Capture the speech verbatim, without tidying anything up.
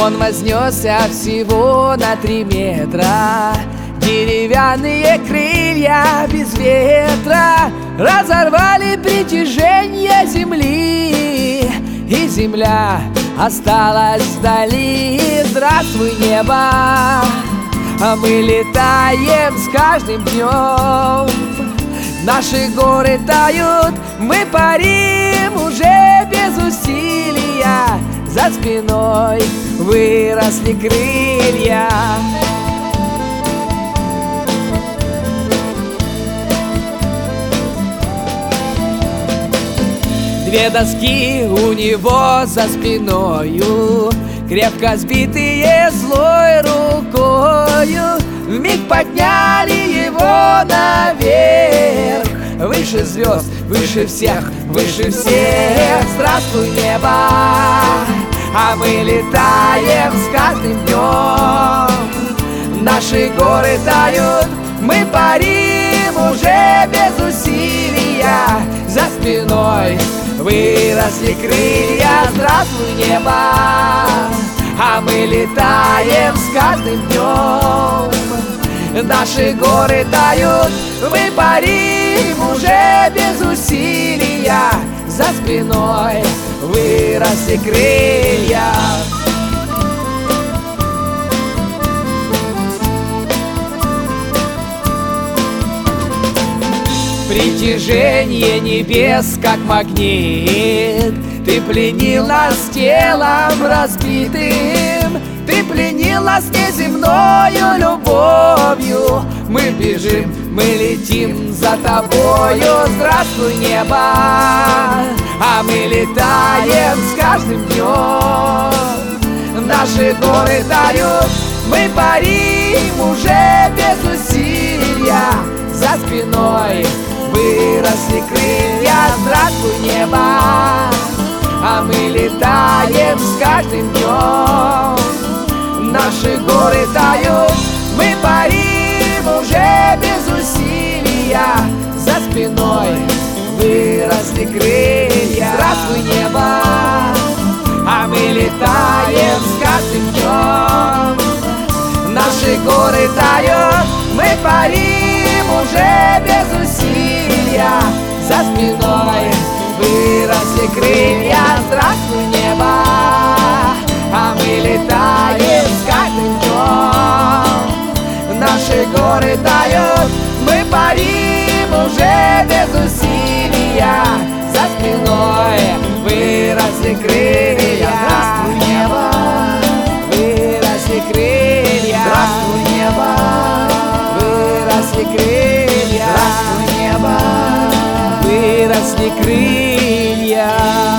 Он вознесся всего на три метра. Деревянные крылья без ветра разорвали притяжение земли, и земля осталась вдали. Здравствуй, небо, а мы летаем с каждым днем. Наши горы тают, мы парим уже без усилия. За спиной выросли крылья. Две доски у него за спиною, крепко сбитые злой рукою, вмиг подняли его наверх. Выше звезд, выше всех, выше всех. Здравствуй, небо, а мы летаем с каждым днем. Наши горы тают, мы парим уже без усилия. За спиной выросли крылья. Здравствуй, небо, а мы летаем с каждым днем. Наши горы тают, мы парим уже без усилия. За спиной выросли крылья. Притяжение небес, как магнит, ты пленил нас телом разбитым. Ты пленил нас неземною любовью. Мы бежим, мы летим за тобою. Здравствуй, небо, а мы летаем с каждым днем. Наши горы тают, мы парим уже без усилия. За спиной выросли крылья. Здравствуй, небо, а мы летаем с каждым днем. Наши горы тают, мы парим уже без усилия. За спиной выросли крылья. Здравствуй, небо, а мы летаем с каждым днем. Наши горы тают, мы парим уже без усилия. За спиной выросли крылья. Здравствуй, небо, а мы летаем с каждым днем. Наши горы тают, мы парим уже без усилия. За спиной выросли крылья. Здравствуй, небо, выросли крылья. Здравствуй, небо, выросли крылья. Здравствуй, небо, выросли крылья.